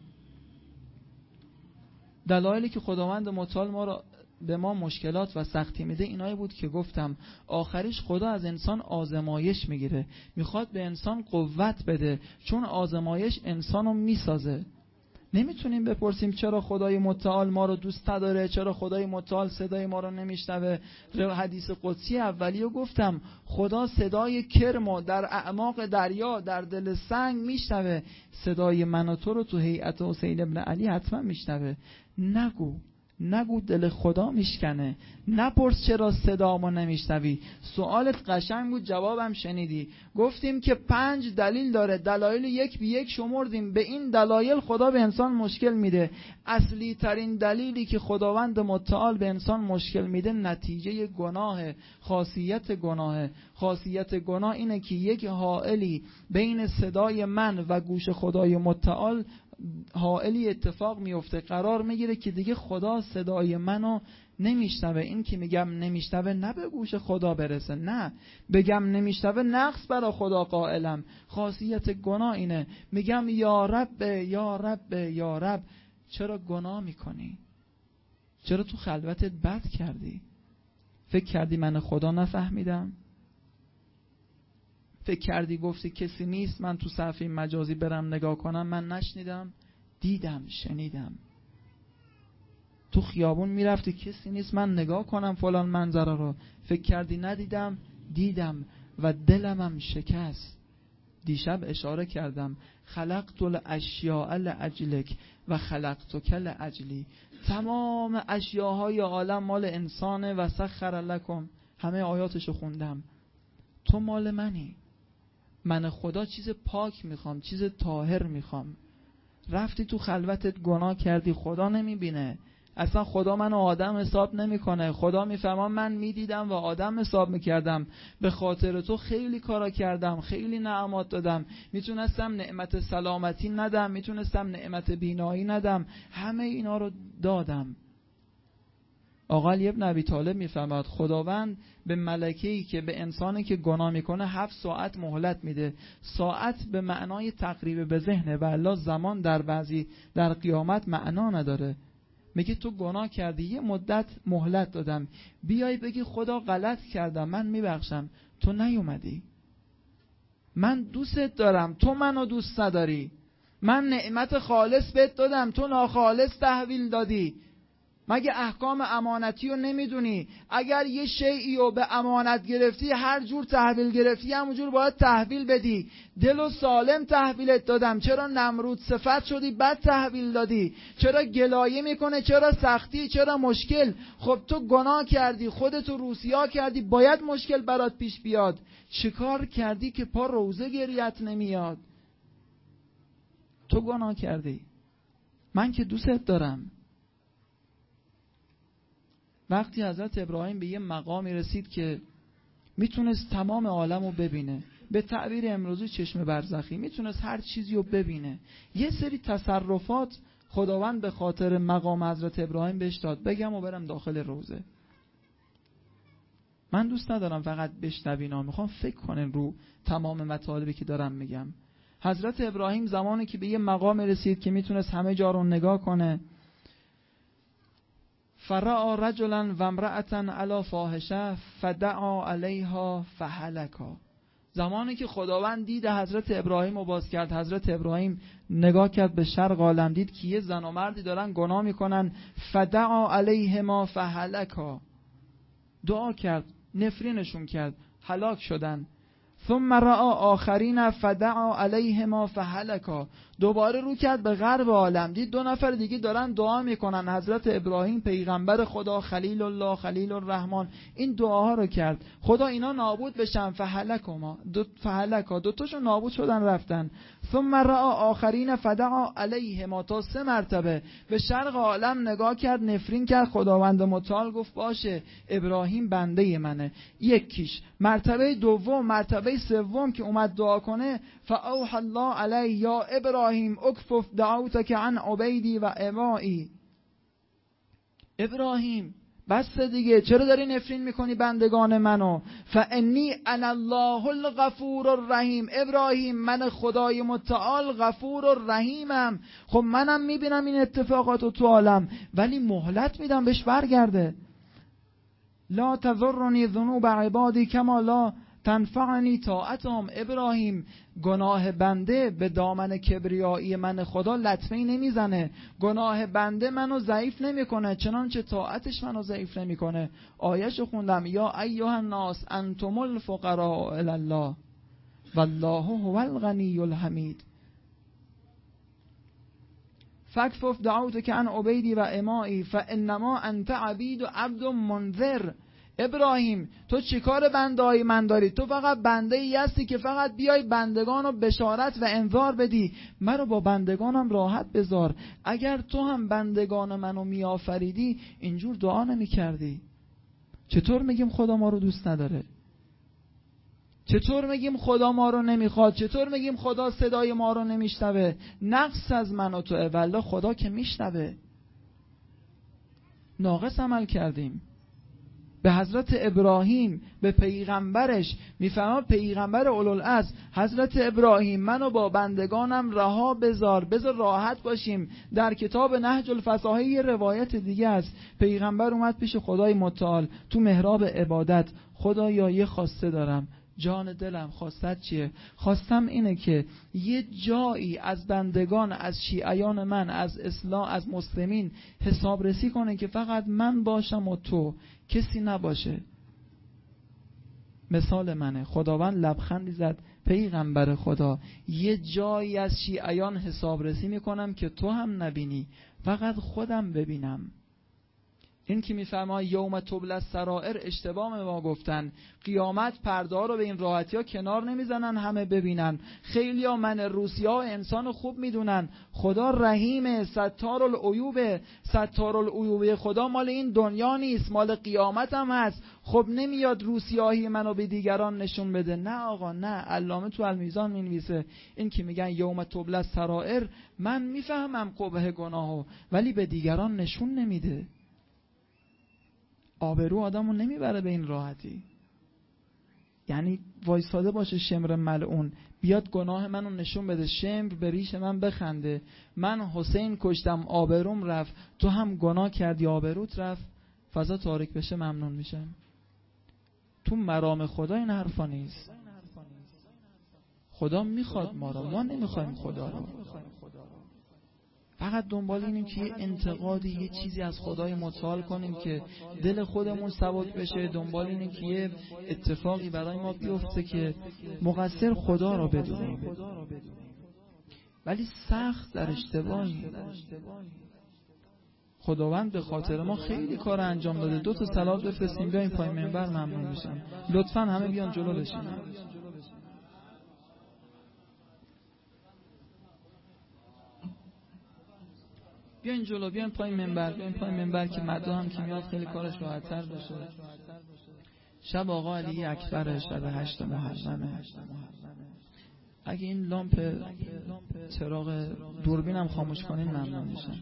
دلایلی که خداوند متعال به ما مشکلات و سختی میده اینایی بود که گفتم. آخریش خدا از انسان آزمایش میگیره، میخواد به انسان قوت بده، چون آزمایش انسانو میسازه. نمیتونیم بپرسیم چرا خدای متعال ما رو دوست نداره، چرا خدای متعال صدای ما رو نمیشنوه. حدیث قدسی اولیو گفتم، خدا صدای کرمو در اعماق دریا در دل سنگ میشنوه، صدای من و تو رو تو هیئت حسین ابن علی حتما میشنوه. نگو دل خدا میشکنه. نپرس چرا صدامو نمیشنوی. سوالت قشنگ بود، جوابم شنیدی. گفتیم که 5 دلیل داره، دلایل یک به یک شمردیم. به این دلایل خدا به انسان مشکل میده. اصلی ترین دلیلی که خداوند متعال به انسان مشکل میده نتیجه گناه، خاصیت گناه اینه که یک حائلی بین صدای من و گوش خدای متعال حائلی اتفاق میفته، قرار میگیره که دیگه خدا صدای منو نمیشنوه. این که میگم نمیشنوه نه به گوش خدا برسه، نه بگم نمیشنوه نقص برا خدا قائلم. خاصیت گناه اینه. میگم یا رب یا رب یا رب. چرا گناه میکنی؟ چرا تو خلوتت بد کردی؟ فکر کردی من خدا نفهمیدم؟ فکر کردی گفتی کسی نیست من تو صفحه مجازی برم نگاه کنم من نشنیدم؟ دیدم، شنیدم. تو خیابون میرفتی کسی نیست من نگاه کنم فلان منظره رو؟ فکر کردی ندیدم؟ دیدم و دلمم شکست. دیشب اشاره کردم خلقت الاشیاء لاجلک و خلقتک لاجلی. تمام اشیاهای عالم مال انسانه و سخر لکم. همه آیاتشو خوندم. تو مال منی. من خدا چیز پاک میخوام، چیز طاهر میخوام. رفتی تو خلوتت گناه کردی، خدا نمیبینه. اصلا خدا منو آدم حساب نمیکنه. خدا میفهمه من میدیدم و آدم حساب میکردم. به خاطر تو خیلی کارا کردم، خیلی نعمات دادم. میتونستم نعمت سلامتی ندم، میتونستم نعمت بینایی ندم، همه اینا رو دادم. آقا علی ابن ابی طالب میفهمد خداوند به ملکه‌ای که به انسانی که گناه میکنه 7 ساعت مهلت میده. ساعت به معنای تقریب به ذهنه و الله زمان در قیامت معنا نداره. میگه تو گناه کردی، یه مدت مهلت دادم، بیای بگی خدا غلط کردم من میبخشم. تو نیومدی. من دوستت دارم، تو منو دوست نداری. من نعمت خالص بهت دادم، تو ناخالص تحویل دادی. مگه احکام امانتی رو نمیدونی؟ اگر یه شیئی رو به امانت گرفتی هر جور تحویل گرفتی همونجور باید تحویل بدی. دل و سالم تحویلت دادم، چرا نمرود صفت شدی بد تحویل دادی؟ چرا گلایه میکنه؟ چرا سختی؟ چرا مشکل؟ خب تو گناه کردی، خودتو روسیا کردی، باید مشکل برات پیش بیاد. چیکار کردی که پا روزه گریت نمیاد؟ تو گناه کردی. من که دوستت دارم. وقتی حضرت ابراهیم به یه مقامی رسید که میتونست تمام عالم رو ببینه، به تعبیر امروزی چشم برزخی، میتونست هر چیزی رو ببینه، یه سری تصرفات خداوند به خاطر مقام حضرت ابراهیم بهش داد بگم و برم داخل روزه. من دوست ندارم فقط بشنوینا، میخوام فکر کنن رو تمام مطالبی که دارم میگم. حضرت ابراهیم زمانی که به یه مقام رسید که میتونست همه جا رو نگاه کنه، فرعا رجلا و امرأة علی فاحشه فدعا علیها فهلکا. زمانی که خداوند دید حضرت ابراهیم رو باز کرد، حضرت ابراهیم نگاه کرد به شرق عالم، دید که یه زن و مردی دارن گناه میکنن، فدعا علیهما فهلکا، دعا کرد، نفرینشون کرد، هلاک شدن. ثم رأى آخرین فدعا علیهما فهلکا، دوباره رو کرد به غرب عالم، دید 2 نفر دیگه دارن دعا میکنن، حضرت ابراهیم پیغمبر خدا، خلیل الله، خلیل الرحمن، این دعاها رو کرد، خدا اینا نابود بشن، فهلکا، 2 تاشون نابود شدن رفتن. ثم رأى آخرین فدعا علیهما، تا 3 مرتبه به شرق عالم نگاه کرد، نفرین کرد. خداوند متعال گفت باشه ابراهیم بنده منه. یکیش. مرتبه دوم، مرتبه سوم که اومد دعا کنه، فاوحى الله علی یا ابراهیم اکفف دعوتک عن عبیدی و امایی. ابراهیم بس دیگه، چرا داری نفرین میکنی بندگان منو؟ فانی انا الله الغفور الرحیم. ابراهیم من خدای متعال غفور و رحیمم. خب منم میبینم این اتفاقاتو تو عالم، ولی مهلت میدم بهش برگرده. لا تضرنی ذنوب عبادی کما لا تنفعنی طاعتهم. ابراهیم گناه بنده به دامن کبریایی من خدا لطمه‌ای نمیزنه، گناه بنده منو ضعیف نمیکنه چنانچه طاعتش منو ضعیف نمیکنه. آیه‌شو خوندم، یا ایها الناس انتم الفقراء الی الله والله هو الغنی الحمید. فاکفف دعوتک عن عبیدی و امایی فانما انت عبید و عبد منذر. ابراهیم تو چیکار بنده‌های من داری؟ تو فقط بنده‌ای هستی که فقط بیای بندگانو بشارت و انذار بدی، منو با بندگانم راحت بذار. اگر تو هم بندگان منو میآفریدی اینجور دعا نمی‌کردی. چطور میگیم خدا ما رو دوست نداره؟ چطور میگیم خدا ما رو نمیخواد؟ چطور میگیم خدا صدای ما رو نمیشنوه؟ نقص از من و توئه، والله خدا که میشنوه. ناقص عمل کردیم. به حضرت ابراهیم، به پیغمبرش میفهمم، پیغمبر اولوالعزم، حضرت ابراهیم منو با بندگانم رها بذار راحت باشیم. در کتاب نهج الفصاحه یه روایت دیگه است، پیغمبر اومد پیش خدای متعال تو محراب عبادت، خدایا یه خواسته دارم، جان دلم، خواستت چیه؟ خواستم اینه که یه جایی از بندگان، از شیعیان من، از اسلام، از مسلمین حسابرسی کنه که فقط من باشم و تو، کسی نباشه. مثال منه. خداوند لبخندی زد، پیغمبر خدا یه جایی از شیعیان حسابرسی میکنم که تو هم نبینی، فقط خودم ببینم. این که میفرمای یوم تبلی السرائر، اشتباه ما گفتن. قیامت پرده ها رو به این راحتی ها کنار نمیزنن همه ببینن. خیلی ها من روسیا انسان خوب میدونن، خدا رحیم، ستار العیوبه. ستار العیوبه خدا مال این دنیا نیست، مال قیامت هم هست. خب نمیاد روسیاهی منو به دیگران نشون بده. نه آقا نه. علامه تو المیزان مینویسه این که میگن یوم تبلی السرائر، من میفهمم قبح گناهو، ولی به دیگران نشون نمیده. آبرو آدمو نمیبره به این راحتی. یعنی وایساده باشه شمر ملعون، بیاد گناه منو نشون بده، شمر به ریش من بخنده، من حسین کشتم آبروم رفت، تو هم گناه کردی آبروت رفت، فضا تاریک بشه ممنون میشم. تو مرام خدا این حرفا نیست. خدا میخواد ما رو، ما نمیخوایم خدا رو. فقط دنبال اینیم که یه انتقادی، یه چیزی از خدای متعال کنیم که دل خودمون سبک بشه. دنبال اینیم که یه اتفاقی برای ما بیفته که مقصر خدا رو بدونیم، ولی سخت در اشتباهی. خداوند به خاطر ما خیلی کار انجام داده. 2 تا صلوات بفرستیم بیایم پای منبر، ممنون میشم. لطفاً همه بیان جلو بشین. بیاین جلو، بیاین پای منبر، بیاین پای منبر که مدعا هم که میاد خیلی کارش راحت‌تر بشه. شب آقا علی اکبر، شب 8 محرمه. اگه این لامپ چراغ دوربینم خاموش کنین ممنون میشم.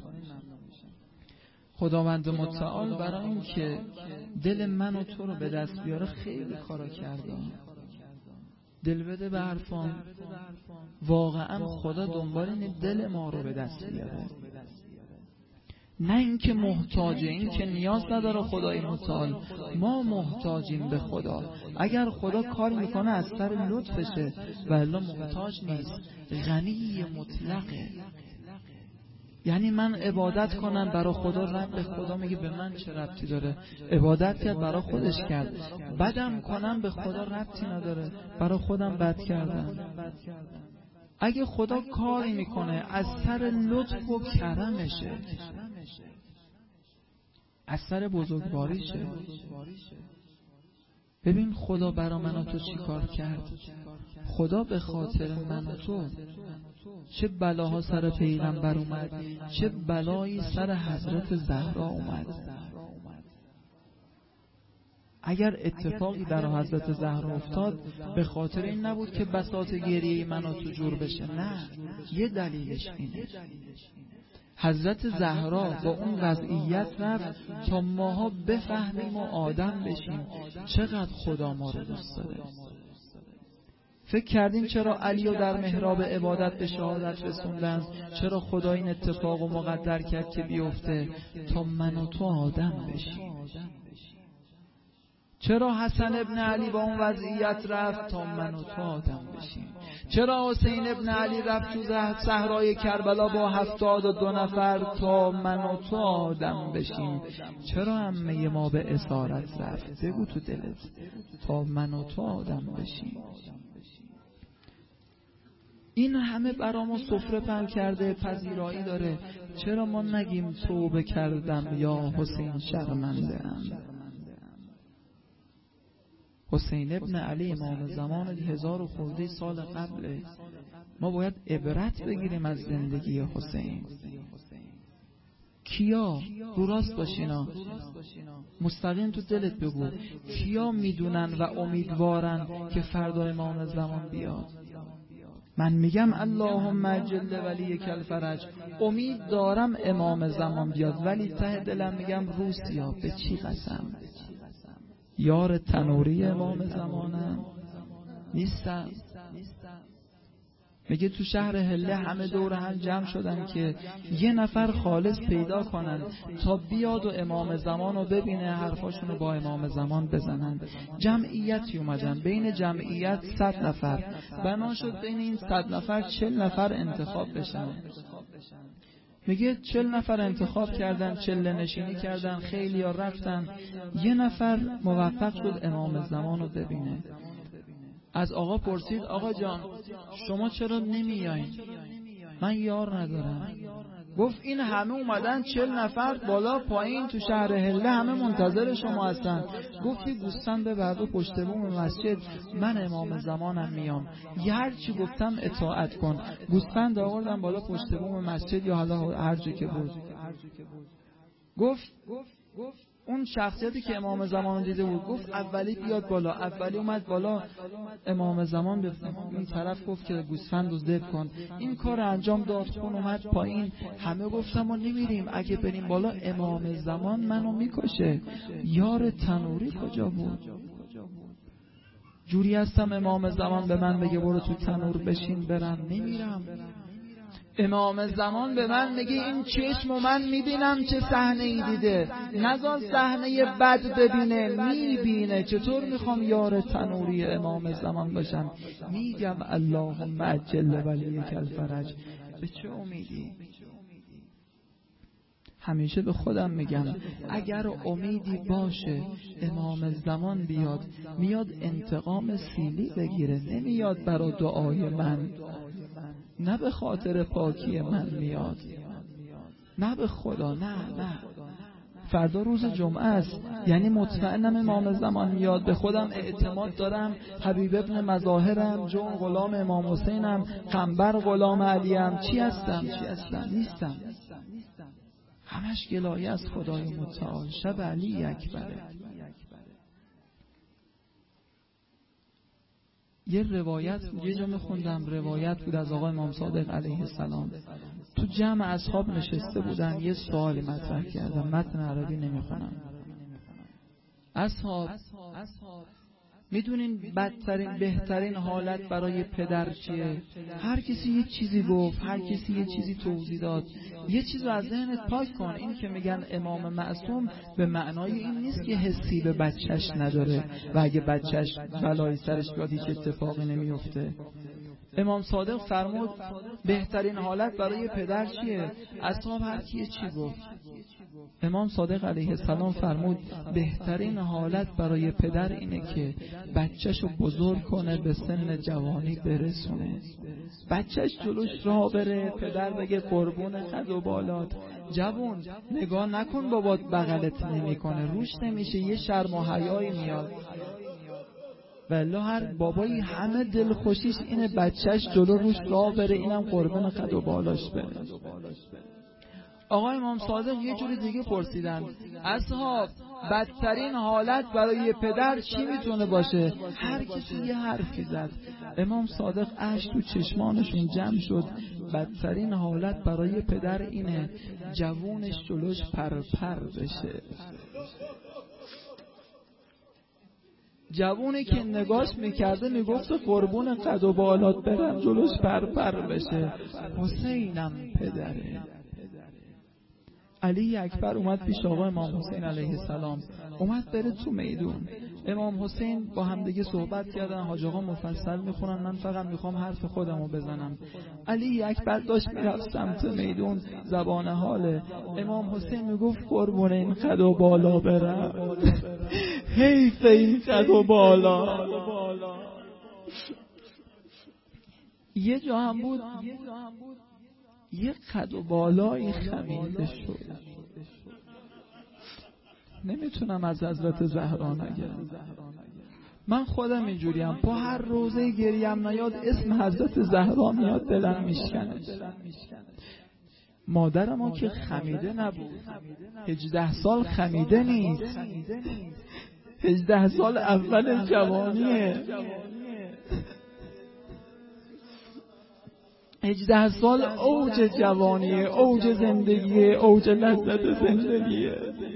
خداوند متعال برای این که دل من و تو رو به دست بیاره خیلی کارا کرده. دل بده به حرفان. واقعا خدا دنبال این دل ما رو به دست بیاره، نه اینکه محتاجه، این که نیاز نداره خدای متعال. ما محتاجیم به خدا. اگر خدا کار میکنه از سر لطفشه و الا محتاج نیست، غنی مطلقه. یعنی من عبادت کنم برای خدا، رب به خدا میگه به من چه ربطی داره؟ عبادت کرد برای خودش کرد. بدم کنم به خدا ربطی نداره، برای خودم بد کردم. اگه خدا کاری میکنه از سر لطف و کرمشه، از سر بزرگواریشه. ببین خدا برای من و تو چی کار کرد. خدا به خاطر من و تو چه بلاها سر پیغمبر اومد، چه بلایی سر حضرت زهرا اومد. اگر اتفاقی برای حضرت زهرا افتاد به خاطر این نبود که بساط گریه من و تو جور بشه، نه، یه دلیلش اینه. حضرت زهرا با اون وضعیت رفت تا ماها بفهمیم و آدم بشیم چقدر خدا ما رو دوست داره. فکر کردیم چرا علی رو در محراب عبادت به شهادت رسوندن؟ چرا خدا این اتفاق رو مقدر کرد که بیفته؟ تا من و تو آدم بشیم. چرا حسن ابن علی با اون وضعیت رفت؟ تا من و تو آدم بشیم. چرا حسین ابن علی رفت تو صحرای کربلا با 72 نفر؟ تا من و تو آدم بشیم. چرا عمه ما به اسارت رفت؟ بگو تو دلت. تا من و تو آدم بشیم. این همه برامو سفره پهن کرده، پذیرایی داره. چرا ما نگیم توبه کردم یا حسین شرمنده ام؟ حسین ابن علی امام زمان 1000 خورده سال قبله. ما باید عبرت بگیریم از زندگی حسین. کیا رو راست باشینا، مستقیم تو دلت بگو، کیا میدونن و امیدوارن که فردا امام زمان بیاد؟ من میگم اللهم عجل ولیک الفرج، امید دارم امام زمان بیاد، ولی ته دلم میگم روسیا به چی قسم؟ یار تنوری امام زمانم نیستم. میگه تو شهر هله همه دور هم جمع شدن که یه نفر خالص پیدا کنن تا بیاد و امام زمان رو ببینه، حرفاشون رو با امام زمان بزنن. جمعیتی اومدن، بین جمعیت 100 نفر بنا شد، بین این 100 نفر 40 نفر انتخاب بشن. میگه 40 نفر انتخاب کردن، 40 نشینی کردن، خیلی ها رفتن، یه نفر موفق شد امام زمان رو ببینه. از آقا پرسید آقا جان شما چرا نمیایین؟ من یار ندارم. گفت این همه اومدن 40 نفر بالا پایین تو شهر هله، همه منتظر شما هستن. گفت یه گوسفند ببر پشت بوم مسجد، من امام زمانم میام، یه هر چی گفتم اطاعت کن. گوسفند آوردم بالا پشت بوم مسجد یا حالا هر جا که بود. گفت اون شخصیتی که امام زمان دیده بود گفت اولی بیاد بالا. اولی اومد بالا، امام زمان به این طرف گفت که گوسفند رو ذبح کن. این کار انجام داد، خون اومد پایین. همه گفتم ما نمیریم، اگه بریم بالا امام زمان منو میکشه. یار تنوری کجا بود؟ جوری هستم امام زمان به من بگه برو تو تنور بشین برم، نمیرم. امام زمان به من میگه این چشم و من میبینم چه صحنه ای دیده، نذار صحنه بد ببینه، میبینه. چطور میخوام یار تنوری امام زمان باشم؟ میگم اللهم عجل ولیک الفرج. به چه امیدی؟ همیشه به خودم میگم اگر امیدی باشه امام زمان بیاد، میاد انتقام سیلی بگیره، نمیاد برای دعای من، نه به خاطر پاکی من میاد، نه به خدا، نه. فردا روز جمعه است، یعنی مطمئنم امام زمان میاد. به خودم اعتماد دارم، حبیب ابن مظاهرم، جون غلام امام حسینم، قنبر غلام علیم. چی هستم؟ نیستم. همش گلایه از خدای متعال. شب علی اکبره. یه روایت یه جا میخوندم، روایت بود از آقای امام صادق علیه السلام. تو جمع اصحاب نشسته بودن، یه سوالی مطرح کردن، متن عربی نمیخونم. اصحاب میدونین بدترین بهترین حالت برای پدر چیه؟ هر کسی یه چیزی گفت، هر کسی یه چیزی توضیح داد. یه چیز رو از ذهنت پاک کن. این که میگن امام معصوم به معنای این نیست که حسی به بچهش نداره و اگه بچهش بلایی سرش بیاد هیچ اتفاقی نمیفته. امام صادق فرمود بهترین حالت برای پدر چیه؟ اصحاب هر کی چی گفت. امام صادق علیه السلام فرمود بهترین حالت برای پدر اینه که بچه‌شو بزرگ کنه، به سن جوانی برسونه. بچه‌ش جلوش راه بره، پدر بگه قربون قد و بالات، جوون نگاه نکن بابات بغلت نمیکنه، روش نمیشه، یه شرم و حیایی میاد. والله هر بابایی همه دل خوشیش اینه بچهش جلو روش راه بره، اینم قربون قد و بالاش بره. آقای امام صادق یه جوری دیگه پرسیدن اصحاب بدترین حالت برای پدر چی میتونه باشه؟ هر کسی یه حرفی زد. امام صادق اشک تو چشمانشون جمع شد. بدترین حالت برای پدر اینه جوونش جلوش پرپر بشه. جوونی که نگاش میکرده میگفت قربون قد و بالات برم، جلوش پرپر بشه. حسینم پدره. علی اکبر اومد پیش آقا امام حسین علیه السلام، اومد بره تو میدون. امام حسین با هم دیگه صحبت کردن، حاج آقا مفصل میخونن، من فقط میخوام حرف خودمو بزنم. علی اکبر داشت میرفت سمت میدون، زبان حاله. امام حسین میگفت قربون این قد و بالا برم، حیف این قد و بالا. یه جا هم بود یه قد و بالایی خمیده شد. نمیتونم از حضرت زهرا نگم. من خودم اینجوریم، با هر روزه گریم نیاد اسم حضرت زهرا میاد دلم میشکنه. مادرمو که خمیده نبود، 18 سال خمیده نیست، 18 سال اول جوانیه، 18 سال اوج جوانیه، اوج زندگیه، اوج لذت زندگیه.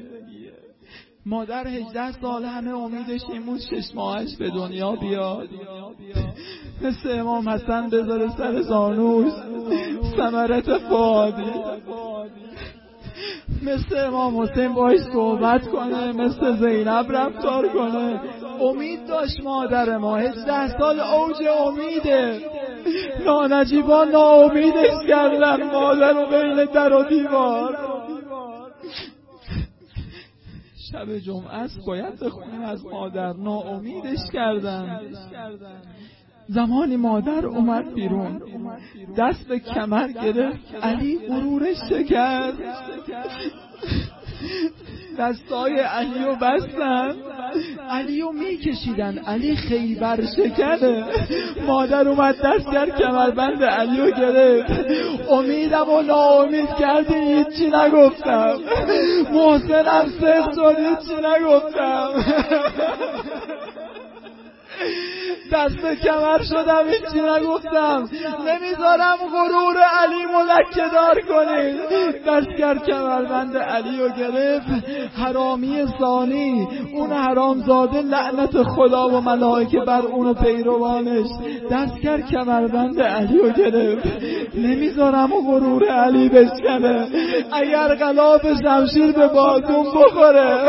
مادر 18 سال همه امیدش این بود 6 ماهش به دنیا بیاد، مثل امام حسن بذاره سر زانوش ثمرت فؤادی، مثل امام حسین باش صحبت کنه، مثل زینب رفتار کنه. امید داشت مادر ما، 18 سال اوج امیده. نانجیبا ناامیدش کردن مادر رو بین در و دیوار. شب جمعه است باید بخونیم از مادر، ناامیدش کردن. زمانی مادر اومد بیرون، دست به کمر گرفت، علی غرورش شکست، دستای علی رو بستن، علی رو میکشیدن، علی خیبر شکنه. مادر اومد دست کرد کمربند علی رو گرفت، امیدم و ناامید کردی هیچی نگفتم، محسنم صفت شد هیچی نگفتم، دست کمر شدم هیچی نگفتم، نمیذارم غرور علی ملکه دار کنید. دست کرد کمربند علی رو گرفت، حرامی ثانی، اون حرامزاده لعنت خدا و ملائکه بر اون پیروانش، دست کرد کمربند علی رو گرفت، نمیذارم غرور علی بشکنه، اگر غلاف شمشیر به بازون بخوره،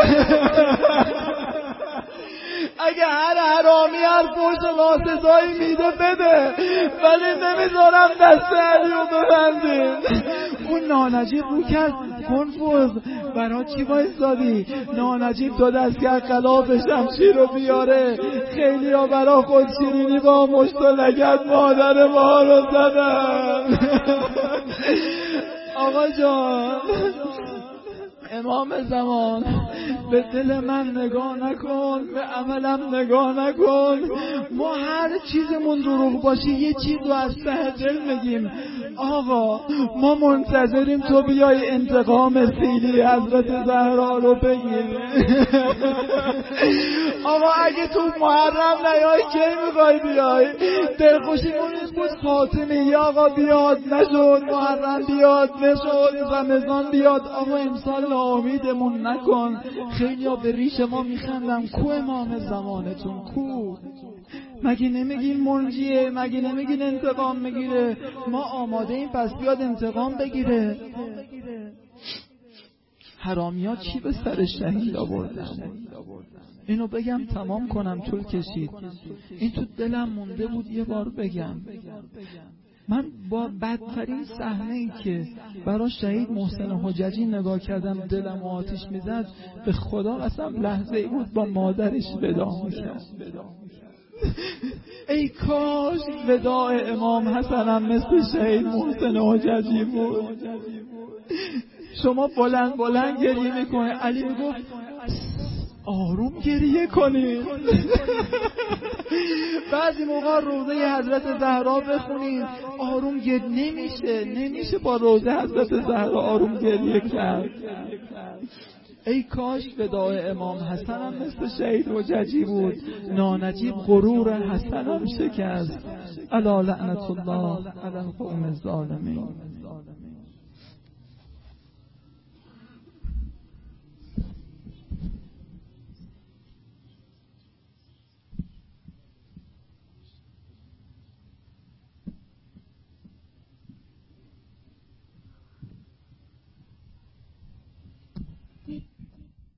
اگه هر حرامی هر پشت ناسزایی میده بده، ولی نمیذارم دست علی رو ببندیم. اون نانجیب رو کرد کنفوز، برای چی بایستادی؟ نانجیب تو دست کرد غلاف شمشیر رو بیاره. خیلی ها برای خود شیرینی با مشت و لگد مادر ما رو زدن. آقا جان، امام زمان به دل من نگاه نکن، به عملم نگاه نکن. ما هر چیزمون دروغ باشه یه چیز رو از ته دل میگیم. آقا ما منتظریم تو بیای انتقام فیلی حضرت زهرا رو بگیر. آقا اگه تو محرم نیای کی میخوای بیای؟ دلخوشیمون این بود فاطمه آقا بیاد، نشد. محرم بیاد، نشد. رمضان بیاد. آقا امسال ناامیدمون نکن. خیلی ها به ریش ما میخندن. کو امام زمانتون کو؟ مگه نمیگین منجیه؟ مگه نمیگین انتقام میگیره؟ ما آماده این پس بیاد انتقام بگیره. حرامی ها چی به سر شهید آوردن؟ اینو بگم تمام کنم، طول کشید. این تو دلم مونده بود یه بار بگم. من با بدترین صحنه‌ای که برای شهید محسن حججی نگاه کردم دلم آتش میزد، به خدا قسم لحظه ای بود با مادرش وداع میکرد. ای کاش وداع امام حسنم مثل شهید محسن حججی بود. شما بلند بلند گریه میکنه، علی میگفت آروم گریه کنید. بعضی موقع روضه حضرت زهرا بخونید آروم گریه نمیشه با روضه حضرت زهرا آروم گریه کرد. ای کاش وداع امام حسنم مثل شهید حججی بود. نانجیب غرور حسنم شکست. الا لعنت الله علی القوم الظالمین.